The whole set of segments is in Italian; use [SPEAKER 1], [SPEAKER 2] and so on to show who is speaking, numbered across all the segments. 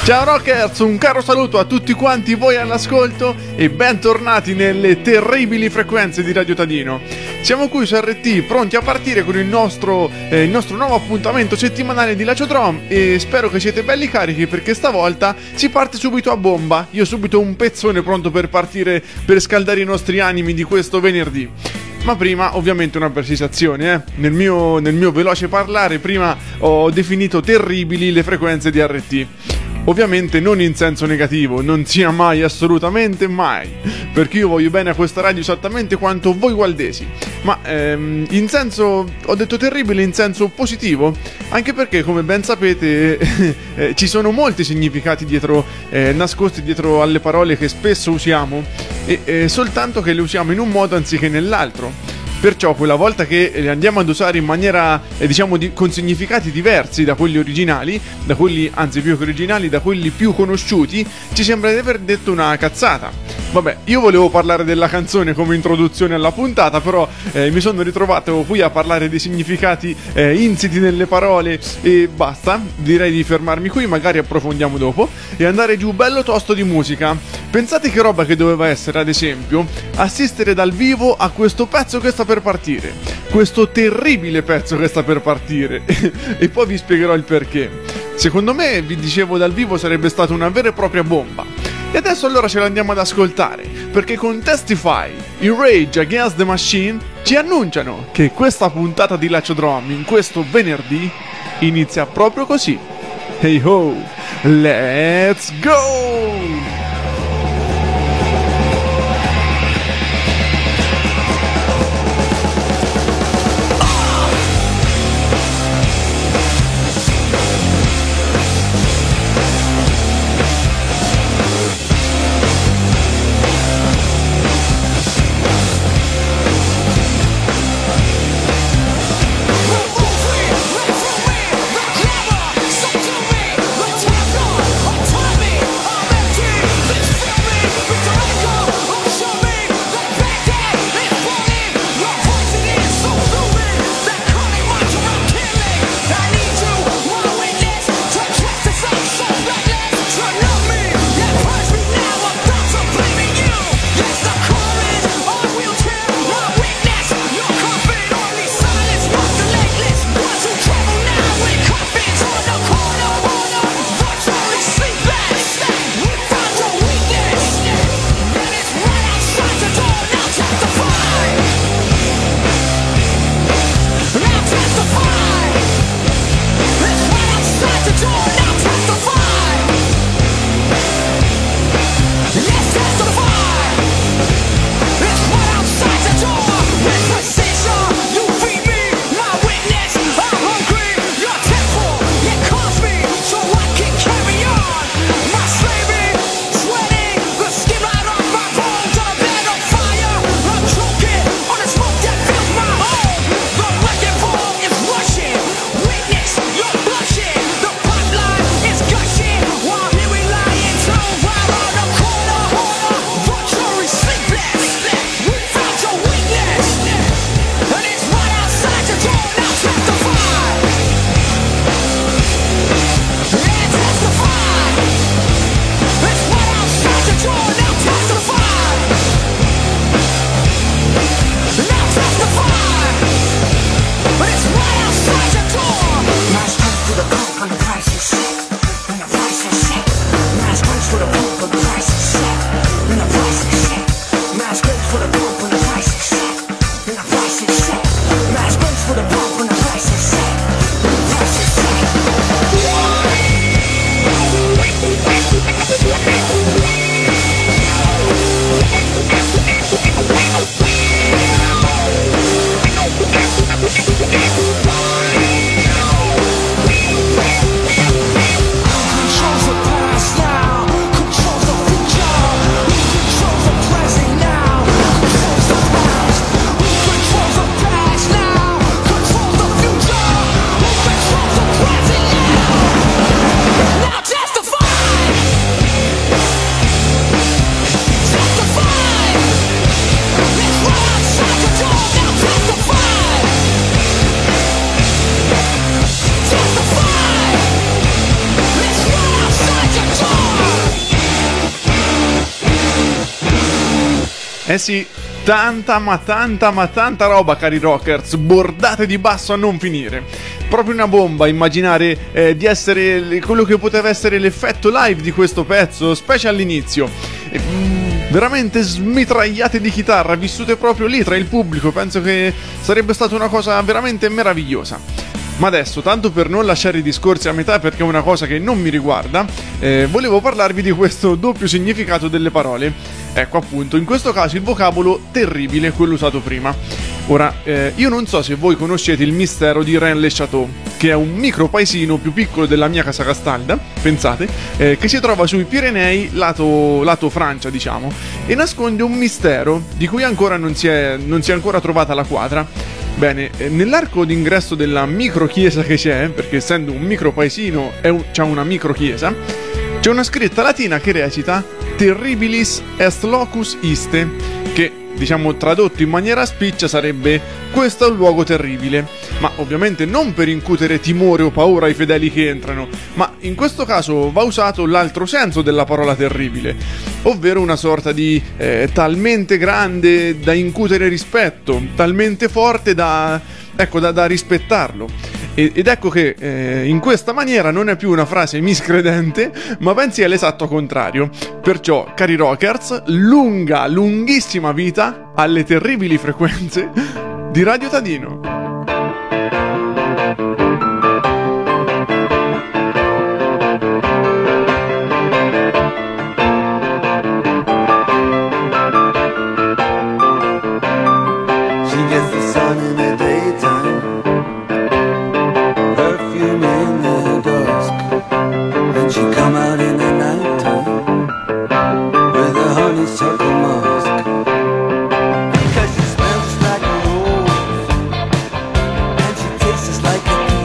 [SPEAKER 1] Ciao Rockers, un caro saluto a tutti quanti voi all'ascolto e bentornati nelle terribili frequenze di Radio Tadino. Siamo qui su RT pronti a partire con il nostro nuovo appuntamento settimanale di Lacio Drum e spero che siete belli carichi perché stavolta si parte subito a bomba. Io subito un pezzone pronto per partire per scaldare i nostri animi di questo venerdì. Ma prima ovviamente una precisazione, Nel mio veloce parlare prima ho definito terribili le frequenze di RT. Ovviamente non in senso negativo, non sia mai, assolutamente mai, perché io voglio bene a questa radio esattamente quanto voi gualdesi, ma in senso, ho detto terribile in senso positivo, anche perché come ben sapete ci sono molti significati dietro, nascosti dietro alle parole che spesso usiamo, e soltanto che le usiamo in un modo anziché nell'altro. Perciò quella volta che le andiamo ad usare in maniera, con significati diversi da quelli originali, da quelli, anzi più che originali, da quelli più conosciuti, ci sembra di aver detto una cazzata. Vabbè, io volevo parlare della canzone come introduzione alla puntata, però mi sono ritrovato qui a parlare dei significati insiti nelle parole e basta. Direi di fermarmi qui, magari approfondiamo dopo, e andare giù bello tosto di musica. Pensate che roba che doveva essere, ad esempio, assistere dal vivo a questo pezzo che sta per partire, questo terribile pezzo che sta per partire e poi vi spiegherò il perché. Secondo me, vi dicevo, dal vivo sarebbe stata una vera e propria bomba. E adesso allora ce l'andiamo ad ascoltare, perché con Testify, i Rage Against the Machine ci annunciano che questa puntata di Lacio Drum in questo venerdì inizia proprio così. Hey ho, let's go!
[SPEAKER 2] Let's
[SPEAKER 1] Eh sì, tanta roba, cari rockers, bordate di basso a non finire. Proprio una bomba immaginare di essere quello che poteva essere l'effetto live di questo pezzo, specie all'inizio. Veramente smitragliate di chitarra, vissute proprio lì tra il pubblico, penso che sarebbe stata una cosa veramente meravigliosa. Ma adesso, tanto per non lasciare i discorsi a metà perché è una cosa che non mi riguarda, volevo parlarvi di questo doppio significato delle parole. Ecco appunto, in questo caso il vocabolo terribile, quello usato prima. Ora, io non so se voi conoscete il mistero di Rennes-le-Château, che è un micro paesino più piccolo della mia casa Castalda, pensate, che si trova sui Pirenei, lato Francia, diciamo, e nasconde un mistero di cui ancora non si è ancora trovata la quadra. Bene, nell'arco d'ingresso della micro chiesa che c'è, perché essendo un micro paesino c'è una micro chiesa, c'è una scritta latina che recita Terribilis est locus iste, che diciamo tradotto in maniera spiccia sarebbe questo è un luogo terribile, ma ovviamente non per incutere timore o paura ai fedeli che entrano, ma in questo caso va usato l'altro senso della parola terribile, ovvero una sorta di talmente grande da incutere rispetto, talmente forte da rispettarlo. Ed ecco che in questa maniera non è più una frase miscredente, ma bensì è l'esatto contrario. Perciò, cari rockers, lunghissima vita alle terribili frequenze di Radio Tadino.
[SPEAKER 2] Because she smells like a rose and she tastes like a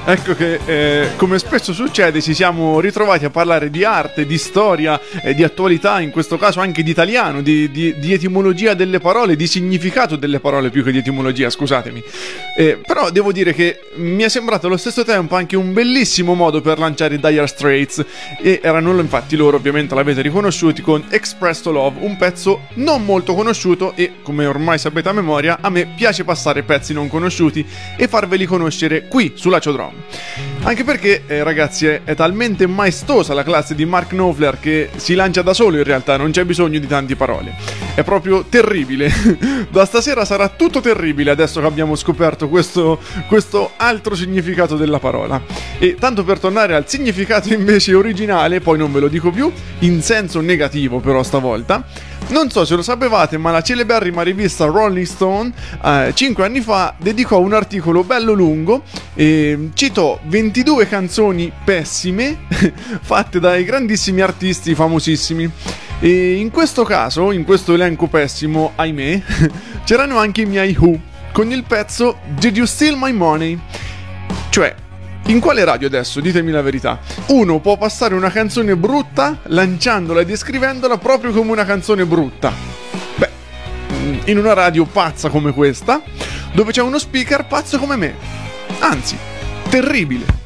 [SPEAKER 1] Ecco che, come spesso succede, ci siamo ritrovati a parlare di arte, di storia, di attualità, in questo caso anche di italiano, di etimologia delle parole, di significato delle parole più che di etimologia, scusatemi. Però devo dire che mi è sembrato allo stesso tempo anche un bellissimo modo per lanciare i Dire Straits, e erano infatti loro, ovviamente l'avete riconosciuti, con Express to Love, un pezzo non molto conosciuto e, come ormai sapete a memoria, a me piace passare pezzi non conosciuti e farveli conoscere qui su Lacio Drum. Anche perché, ragazzi, è talmente maestosa la classe di Mark Knopfler che si lancia da solo, in realtà non c'è bisogno di tante parole. È proprio terribile. Da stasera sarà tutto terribile adesso che abbiamo scoperto questo altro significato della parola. E tanto per tornare al significato invece originale, poi non ve lo dico più, in senso negativo però stavolta. Non so se lo sapevate, ma la celeberrima rivista Rolling Stone 5 anni fa dedicò un articolo bello lungo e citò 22 canzoni pessime fatte dai grandissimi artisti famosissimi. E in questo caso, in questo elenco pessimo, ahimè, c'erano anche i miei Who con il pezzo Did You Steal My Money? Cioè, in quale radio adesso? Ditemi la verità. Uno può passare una canzone brutta lanciandola e descrivendola proprio come una canzone brutta. Beh, in una radio pazza come questa, dove c'è uno speaker pazzo come me. Anzi, terribile.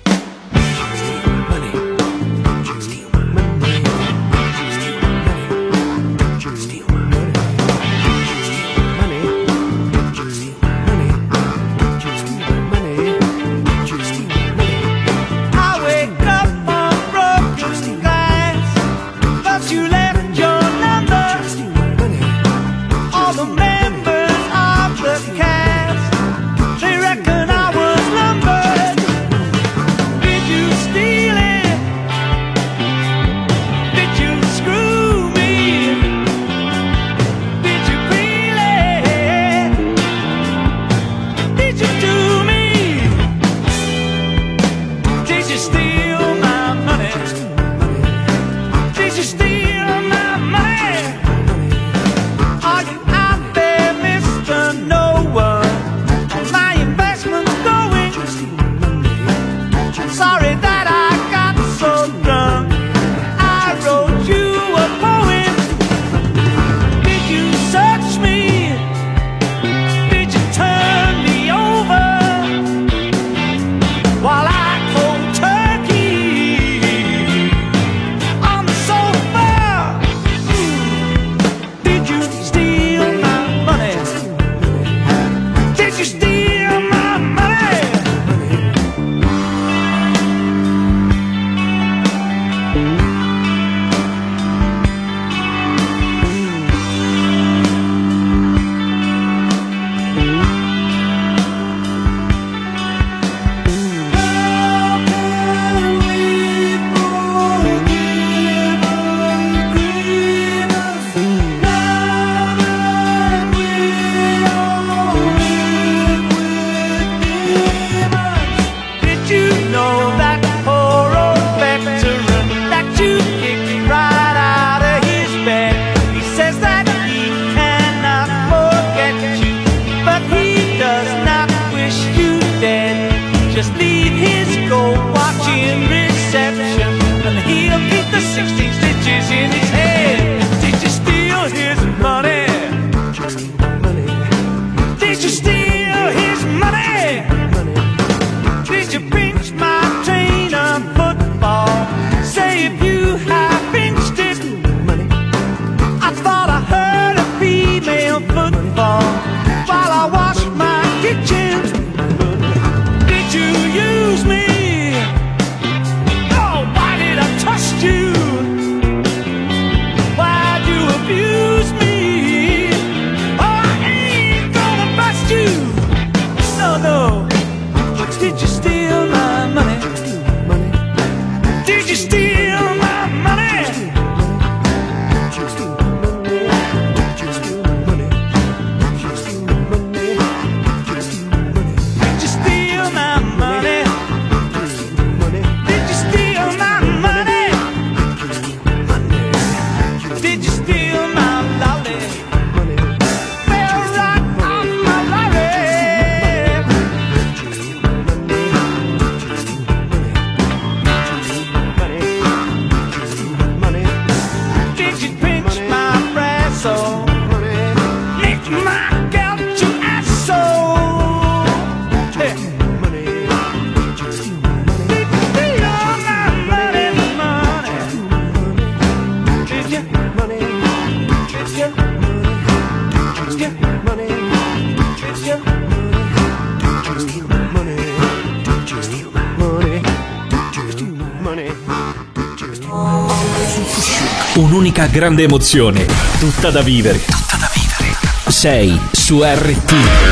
[SPEAKER 2] un'unica grande emozione, tutta da vivere. Tutta da vivere. Sei su RT.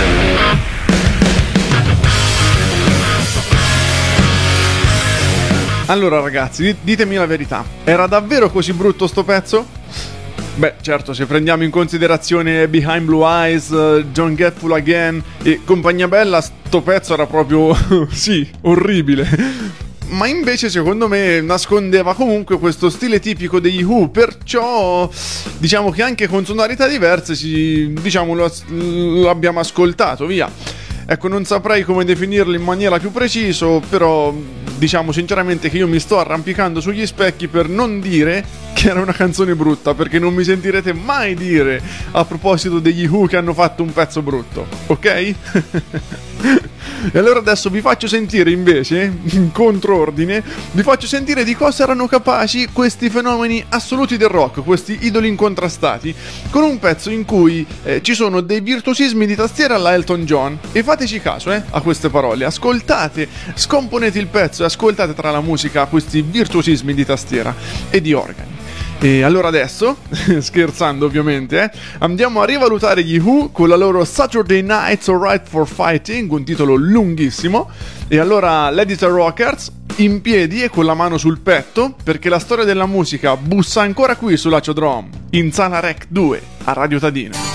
[SPEAKER 1] Allora ragazzi, ditemi la verità, era davvero così brutto sto pezzo? Beh, certo, se prendiamo in considerazione Behind Blue Eyes, Don't Get Full Again e compagnia bella, sto pezzo era proprio, sì, orribile. Ma invece secondo me nascondeva comunque questo stile tipico degli Who, perciò diciamo che anche con sonorità diverse lo abbiamo ascoltato, via. Ecco, non saprei come definirlo in maniera più preciso, però diciamo sinceramente che io mi sto arrampicando sugli specchi per non dire che era una canzone brutta, perché non mi sentirete mai dire a proposito degli Who che hanno fatto un pezzo brutto, ok? E allora adesso vi faccio sentire invece, in controordine, vi faccio sentire di cosa erano capaci questi fenomeni assoluti del rock, questi idoli incontrastati, con un pezzo in cui ci sono dei virtuosismi di tastiera alla Elton John. E fateci caso a queste parole, ascoltate, scomponete il pezzo e ascoltate tra la musica questi virtuosismi di tastiera e di organi. E allora adesso, scherzando ovviamente, andiamo a rivalutare gli Who con la loro Saturday Night's Alright for Fighting, un titolo lunghissimo. E allora l'Editor Rockers in piedi e con la mano sul petto, perché la storia della musica bussa ancora qui su Laciodrome, in Sala Rec 2 a Radio Tadino.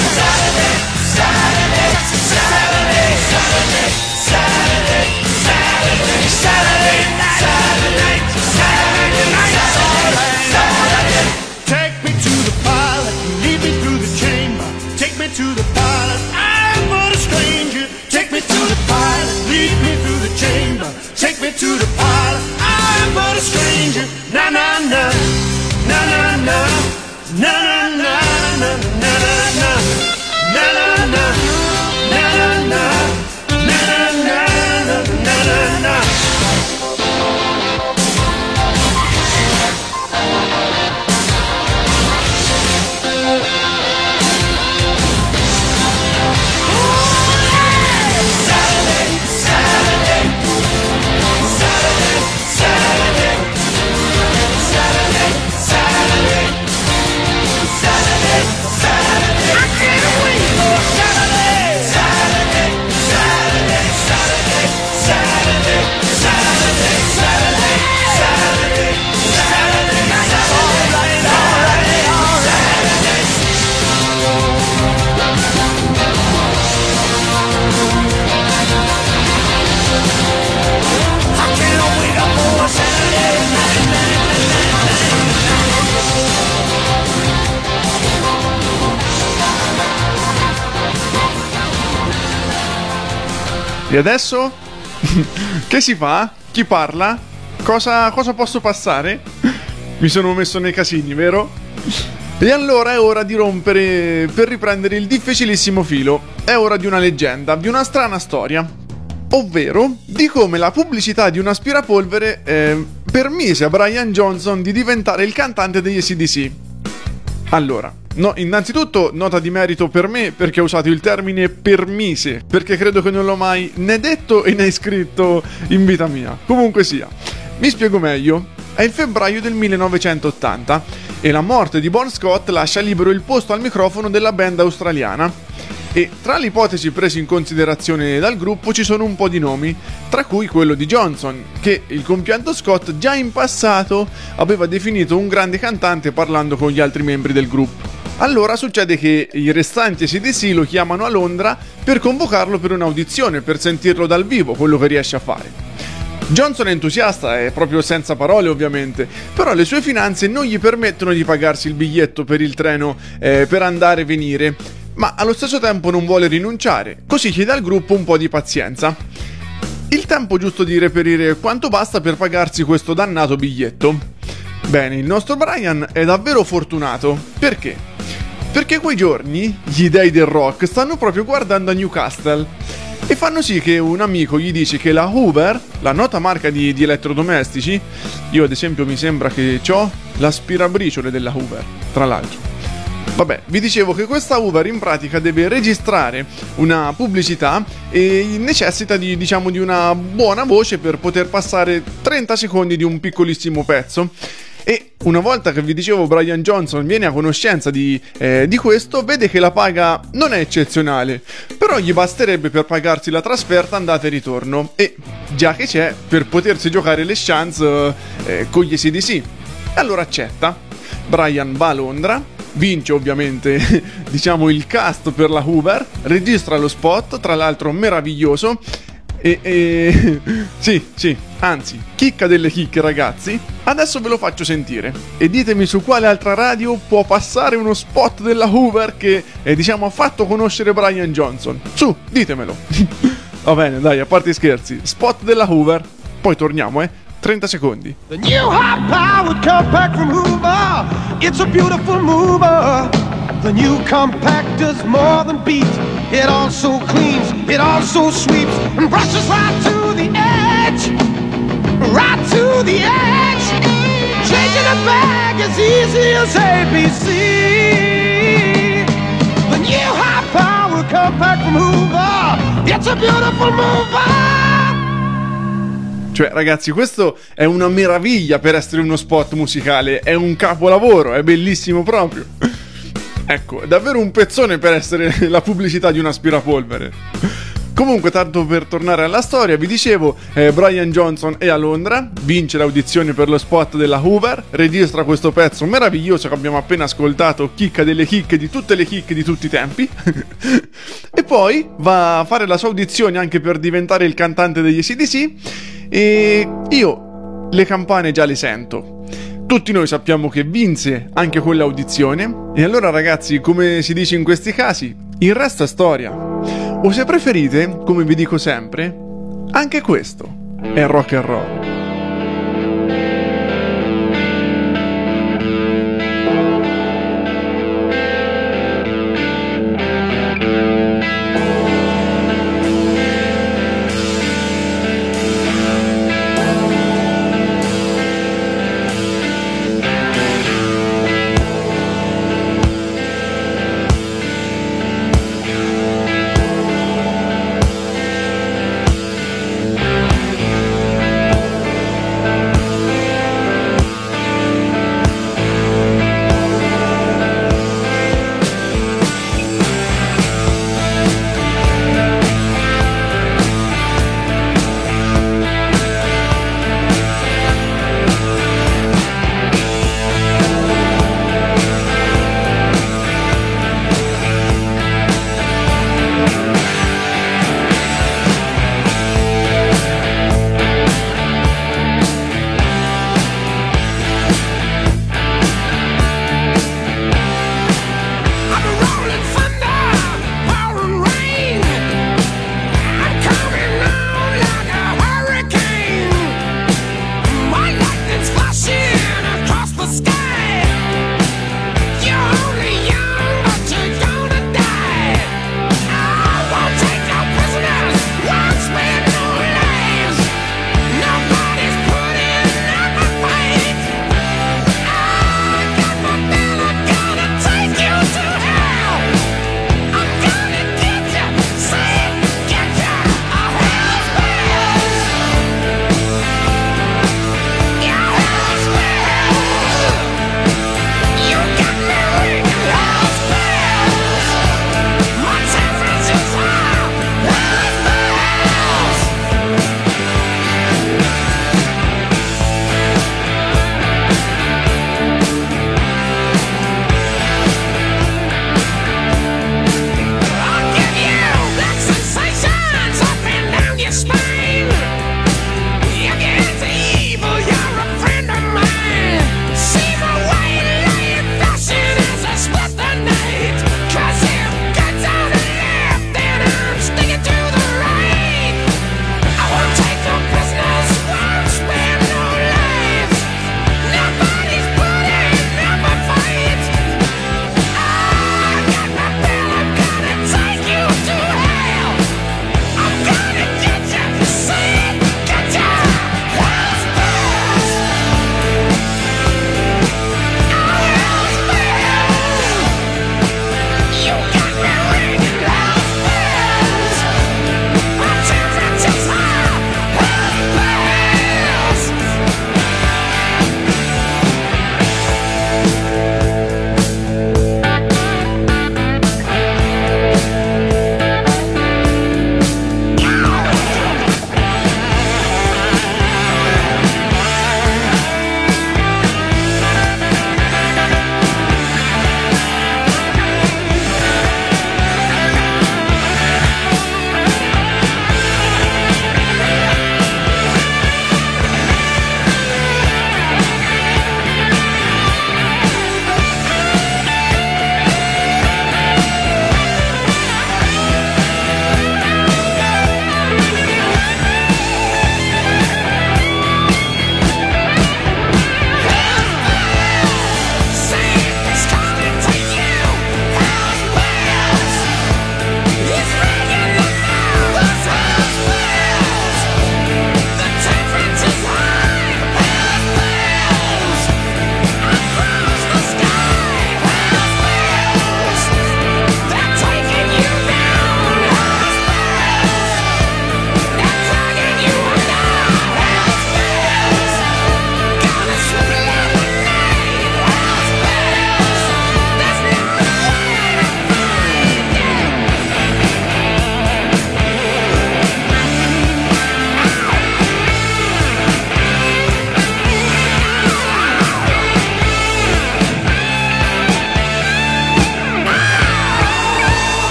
[SPEAKER 3] Saturday
[SPEAKER 1] E adesso? Che si fa? Chi parla? Cosa posso passare? Mi sono messo nei casini, vero? E allora è ora di rompere per riprendere il difficilissimo filo. È ora di una leggenda, di una strana storia. Ovvero di come la pubblicità di un aspirapolvere permise a Brian Johnson di diventare il cantante degli AC/DC. Allora, no, innanzitutto nota di merito per me perché ho usato il termine permise, perché credo che non l'ho mai né detto né scritto in vita mia. Comunque sia, mi spiego meglio. È il febbraio del 1980 e la morte di Bon Scott lascia libero il posto al microfono della band australiana. E tra le ipotesi prese in considerazione dal gruppo ci sono un po' di nomi, tra cui quello di Johnson, che il compianto Scott già in passato aveva definito un grande cantante parlando con gli altri membri del gruppo. Allora succede che i restanti AC/DC lo chiamano a Londra per convocarlo per un'audizione, per sentirlo dal vivo, quello che riesce a fare. Johnson è entusiasta, è proprio senza parole ovviamente, però le sue finanze non gli permettono di pagarsi il biglietto per il treno per andare e venire, ma allo stesso tempo non vuole rinunciare, così chiede al gruppo un po' di pazienza. Il tempo giusto di reperire quanto basta per pagarsi questo dannato biglietto. Bene, il nostro Brian è davvero fortunato. Perché? Perché quei giorni gli dei del rock stanno proprio guardando a Newcastle e fanno sì che un amico gli dice che la Hoover, la nota marca di elettrodomestici, io ad esempio mi sembra che ho l'aspirabriciole della Hoover, tra l'altro. Vabbè, vi dicevo che questa Hoover in pratica deve registrare una pubblicità e necessita di una buona voce per poter passare 30 secondi di un piccolissimo pezzo. E una volta che vi dicevo Brian Johnson viene a conoscenza di questo, vede che la paga non è eccezionale, però gli basterebbe per pagarsi la trasferta andata e ritorno e, già che c'è, per potersi giocare le chance con gli AC/DC. E allora accetta. Brian va a Londra, vince ovviamente il cast per la Hoover, registra lo spot, tra l'altro meraviglioso sì, anzi, chicca delle chicche ragazzi. Adesso ve lo faccio sentire e ditemi su quale altra radio può passare uno spot della Hoover che ha fatto conoscere Brian Johnson. Su, ditemelo. Va bene, dai, a parte i scherzi, spot della Hoover, poi torniamo, 30 secondi.
[SPEAKER 3] The new high-powered compact from Hoover, it's a beautiful mover. The new compact does more than beat. It also cleans, it also sweeps and brushes right to the edge, right to the edge. Changing a bag as easy as ABC. The new high-powered compact from Hoover, it's a beautiful mover.
[SPEAKER 1] Cioè, ragazzi, questo è una meraviglia per essere uno spot musicale, è un capolavoro, è bellissimo proprio. Ecco, è davvero un pezzone per essere la pubblicità di un aspirapolvere. Comunque, tanto per tornare alla storia, vi dicevo, Brian Johnson è a Londra, vince l'audizione per lo spot della Hoover, registra questo pezzo meraviglioso che abbiamo appena ascoltato, chicca delle chicche di tutte le chicche di tutti i tempi, e poi va a fare la sua audizione anche per diventare il cantante degli AC/DC, e io le campane già le sento. Tutti noi sappiamo che vinse anche quell'audizione, e allora ragazzi, come si dice in questi casi, il resto è storia. O se preferite, come vi dico sempre, anche questo è rock and roll.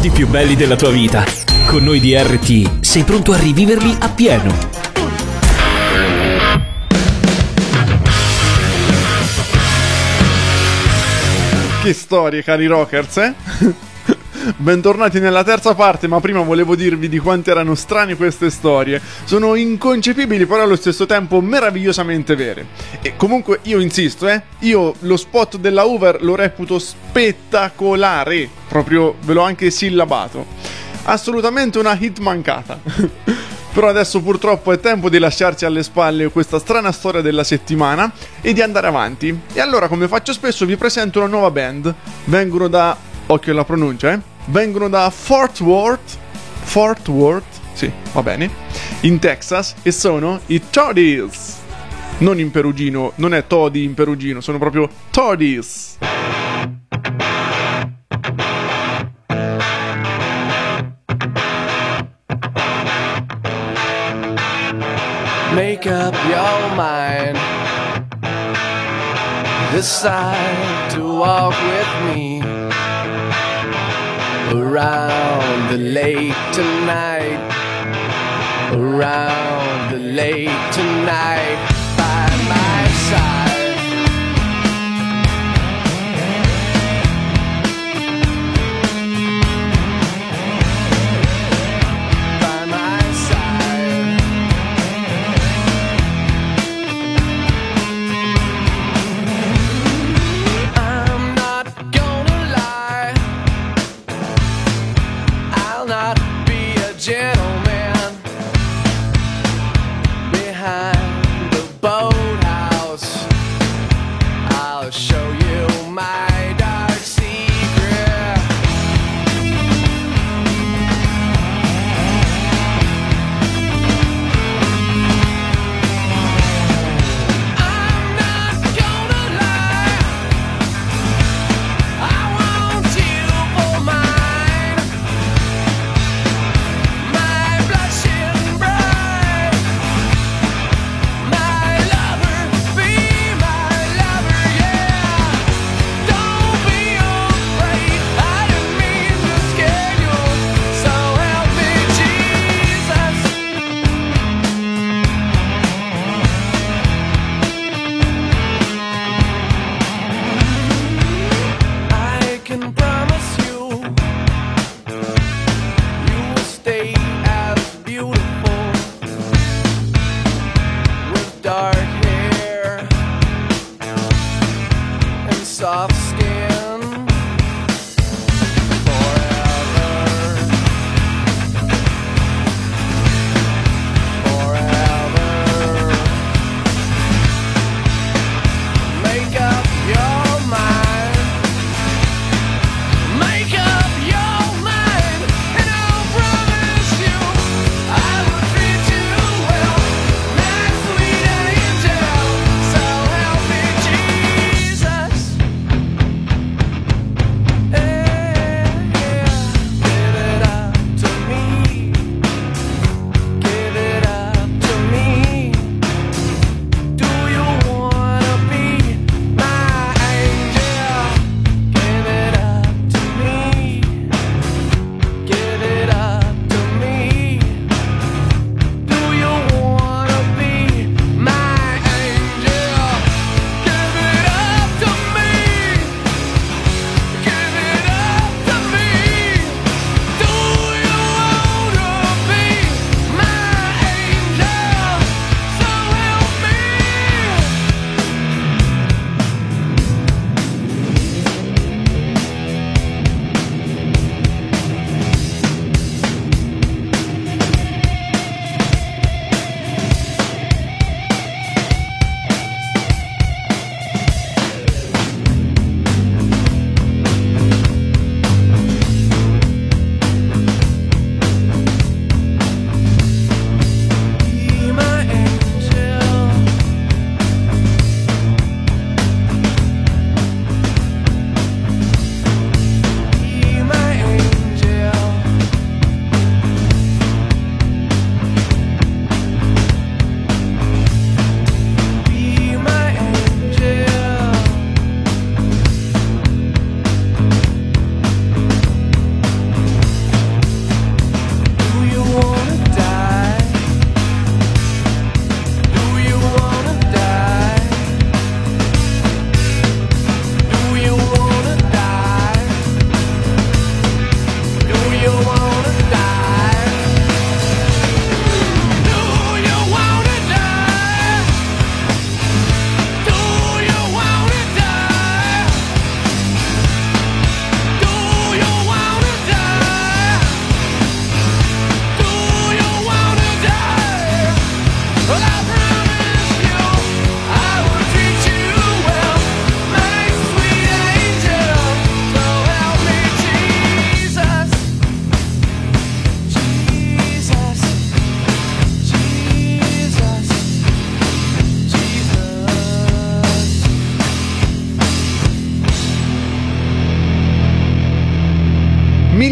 [SPEAKER 2] ricordi più belli della tua vita. Con noi di RT sei pronto a riviverli appieno.
[SPEAKER 1] Che storie, cari rockers, eh? Bentornati nella terza parte, ma prima volevo dirvi di quanto erano strane queste storie. Sono inconcepibili, però allo stesso tempo meravigliosamente vere. E comunque io insisto, io lo spot della Hoover lo reputo spettacolare. Proprio ve l'ho anche sillabato. Assolutamente una hit mancata. Però adesso purtroppo è tempo di lasciarci alle spalle questa strana storia della settimana e di andare avanti. E allora, come faccio spesso, vi presento una nuova band. Vengono da... occhio alla pronuncia, vengono da Fort Worth, sì, va bene, in Texas, e sono i Toadies. Non in perugino, non è Todi in perugino, sono proprio Toadies.
[SPEAKER 4] Make up your mind, decide to walk with me around the lake tonight, around the lake tonight, by my side. By my side. I'm not gonna lie, I'll not be a gentleman behind the boathouse.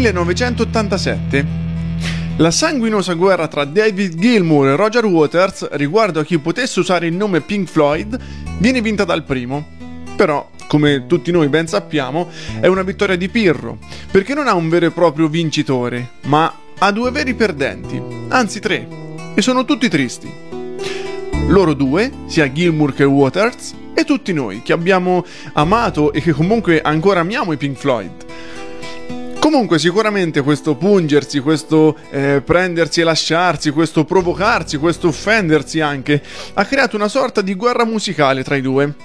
[SPEAKER 1] 1987. La sanguinosa guerra tra David Gilmour e Roger Waters riguardo a chi potesse usare il nome Pink Floyd viene vinta dal primo. Però, come tutti noi ben sappiamo, è una vittoria di Pirro, perché non ha un vero e proprio vincitore, ma ha due veri perdenti, anzi 3, e sono tutti tristi. Loro due, sia Gilmour che Waters, e tutti noi che abbiamo amato e che comunque ancora amiamo i Pink Floyd. Comunque sicuramente questo pungersi, questo prendersi e lasciarsi, questo provocarsi, questo offendersi anche, ha creato una sorta di guerra musicale tra i due.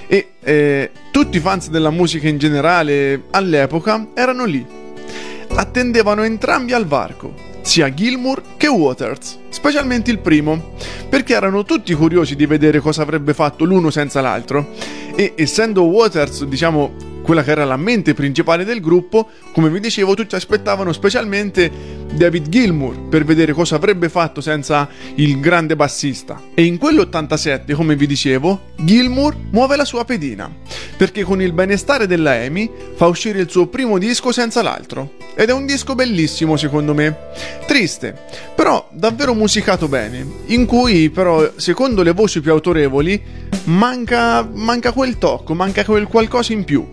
[SPEAKER 1] E tutti i fans della musica in generale all'epoca erano lì. Attendevano entrambi al varco, sia Gilmour che Waters, specialmente il primo, perché erano tutti curiosi di vedere cosa avrebbe fatto l'uno senza l'altro. E essendo Waters, diciamo, quella che era la mente principale del gruppo, come vi dicevo, tutti aspettavano specialmente David Gilmour per vedere cosa avrebbe fatto senza il grande bassista. E in quell'87, come vi dicevo, Gilmour muove la sua pedina, perché con il benestare della EMI fa uscire il suo primo disco senza l'altro. Ed è un disco bellissimo secondo me, triste, però davvero musicato bene, in cui però, secondo le voci più autorevoli, manca quel tocco, manca quel qualcosa in più.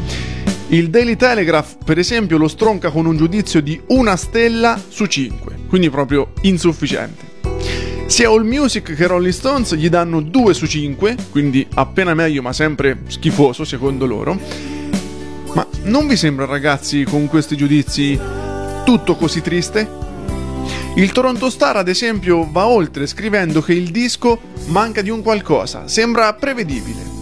[SPEAKER 1] Il Daily Telegraph, per esempio, lo stronca con un giudizio di 1 stella su 5, quindi proprio insufficiente. Sia AllMusic che Rolling Stones gli danno 2 su 5, quindi appena meglio ma sempre schifoso secondo loro. Ma non vi sembra, ragazzi, con questi giudizi tutto così triste? Il Toronto Star, ad esempio, va oltre scrivendo che il disco manca di un qualcosa, sembra prevedibile.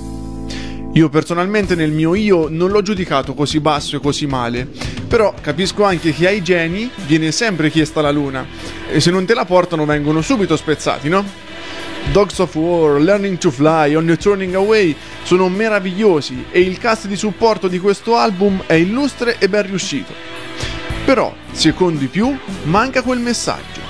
[SPEAKER 1] Io personalmente nel mio io non l'ho giudicato così basso e così male, però capisco anche che ai geni viene sempre chiesta la luna e se non te la portano vengono subito spezzati, no? Dogs of War, Learning to Fly, On the Turning Away sono meravigliosi e il cast di supporto di questo album è illustre e ben riuscito. Però, secondo i più, manca quel messaggio,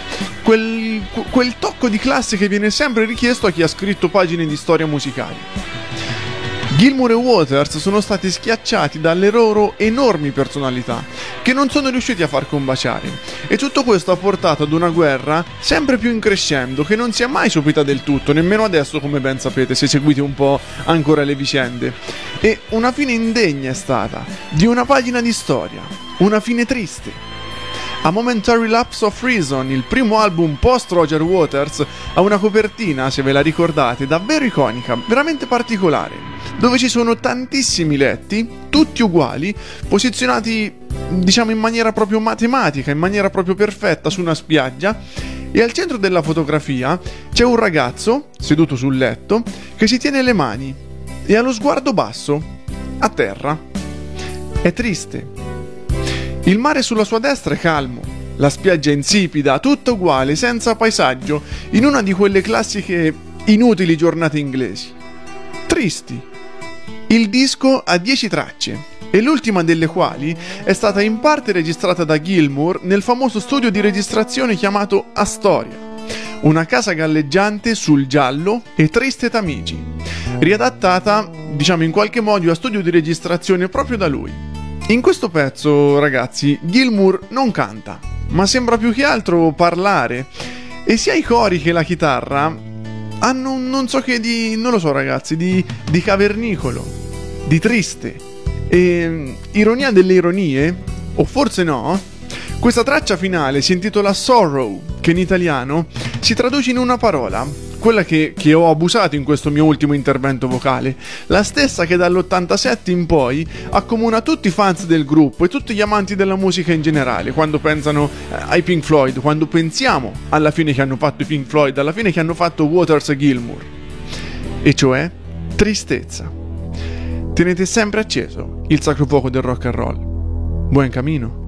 [SPEAKER 1] quel tocco di classe che viene sempre richiesto a chi ha scritto pagine di storia musicale. Gilmour e Waters sono stati schiacciati dalle loro enormi personalità, che non sono riusciti a far combaciare, e tutto questo ha portato ad una guerra sempre più in crescendo, che non si è mai sopita del tutto, nemmeno adesso, come ben sapete, se seguite un po' ancora le vicende. E una fine indegna è stata, di una pagina di storia, una fine triste. A Momentary Lapse of Reason, il primo album post Roger Waters, ha una copertina, se ve la ricordate, davvero iconica, veramente particolare, dove ci sono tantissimi letti, tutti uguali, posizionati, diciamo, in maniera proprio matematica, in maniera proprio perfetta su una spiaggia, e al centro della fotografia c'è un ragazzo, seduto sul letto, che si tiene le mani e ha lo sguardo basso, a terra. È triste. Il mare sulla sua destra è calmo, la spiaggia è insipida, tutta uguale, senza paesaggio, in una di quelle classiche inutili giornate inglesi. Tristi. Il disco ha 10 tracce, e l'ultima delle quali è stata in parte registrata da Gilmour nel famoso studio di registrazione chiamato Astoria, una casa galleggiante sul giallo e triste Tamigi, riadattata, diciamo in qualche modo, a studio di registrazione proprio da lui. In questo pezzo, ragazzi, Gilmour non canta, ma sembra più che altro parlare, e sia i cori che la chitarra hanno non so che di, non lo so ragazzi, di cavernicolo, di triste, e ironia delle ironie, o forse no, questa traccia finale si intitola Sorrow, che in italiano si traduce in una parola, quella che ho abusato in questo mio ultimo intervento vocale, la stessa che dall'87 in poi accomuna tutti i fans del gruppo e tutti gli amanti della musica in generale quando pensano ai Pink Floyd, quando pensiamo alla fine che hanno fatto i Pink Floyd, alla fine che hanno fatto Waters e Gilmour, e cioè tristezza. Tenete sempre acceso il sacro fuoco del rock and roll. Buon cammino.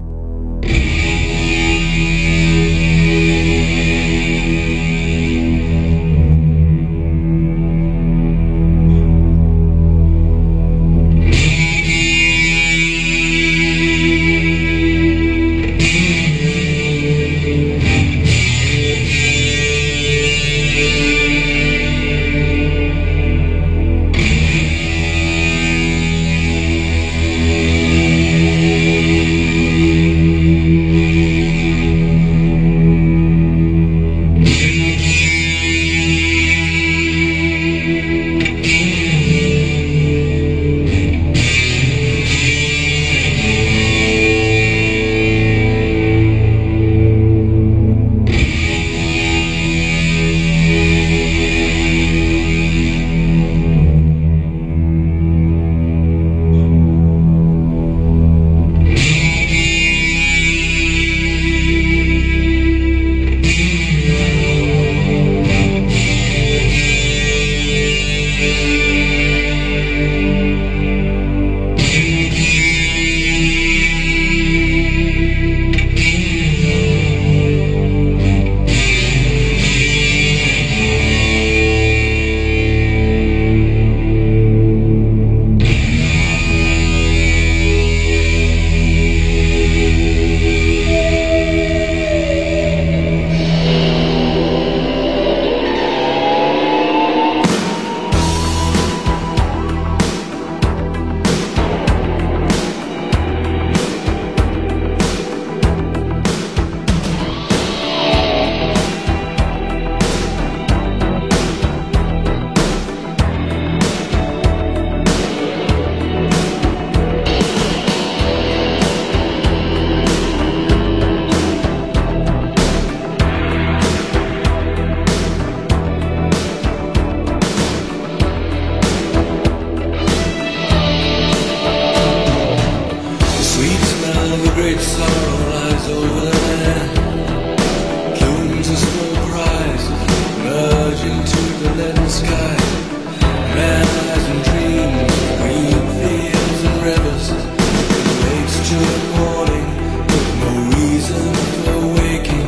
[SPEAKER 5] merging to the leaden sky. Rise and dreams, green fields and rivers. Wakes till the morning with no reason for waking.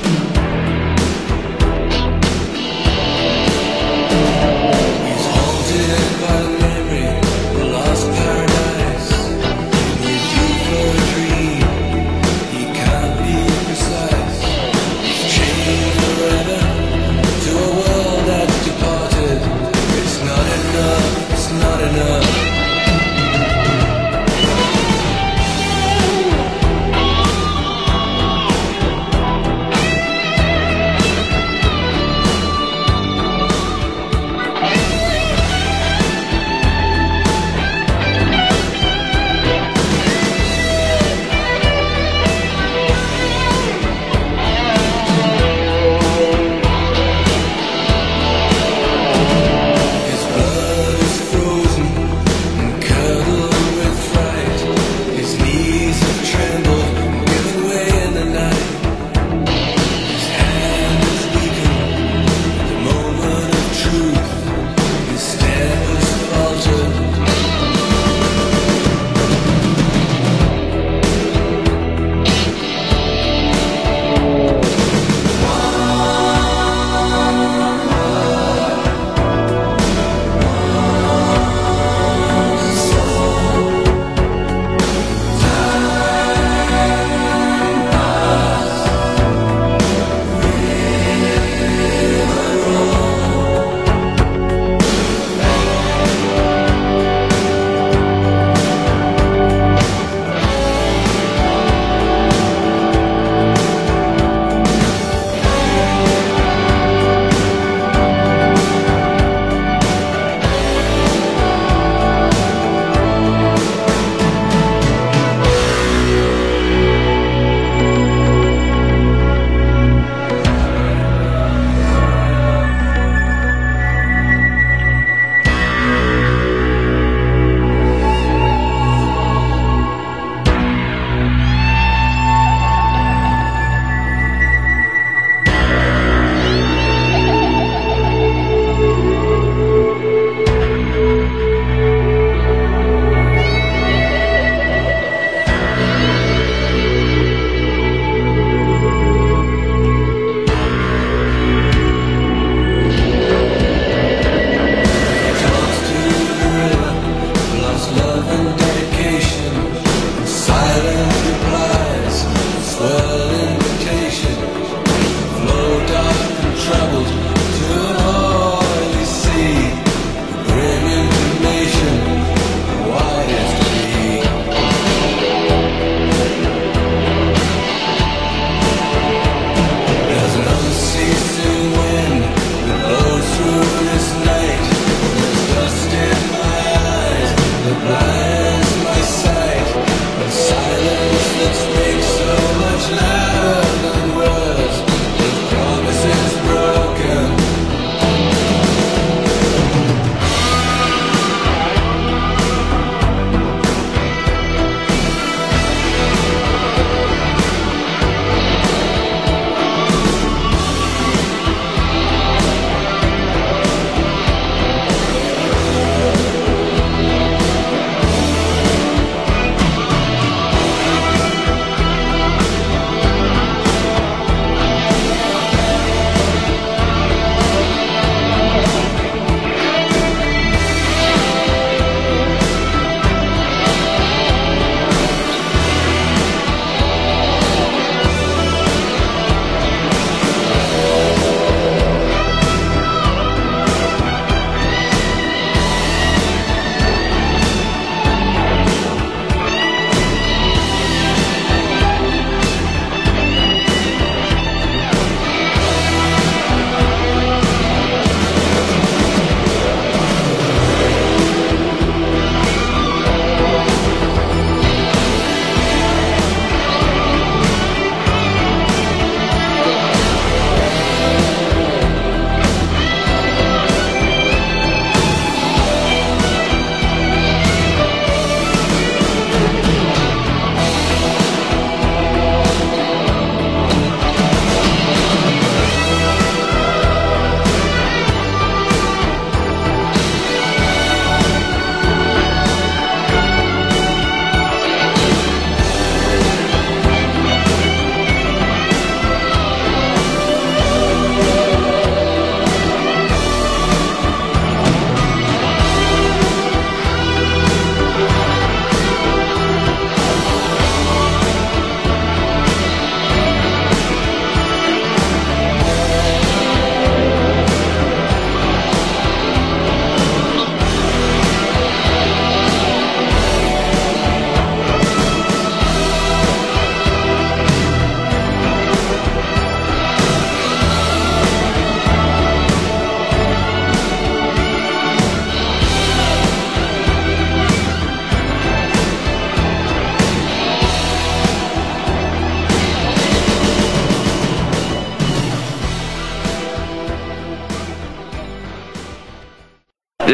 [SPEAKER 5] He's haunted by memory, the lost paradise. He's due for a dream, he can't be precise. He's chained forever to a world that's departed.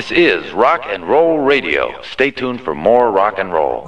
[SPEAKER 6] This is Rock and Roll Radio. Stay tuned for more rock and roll.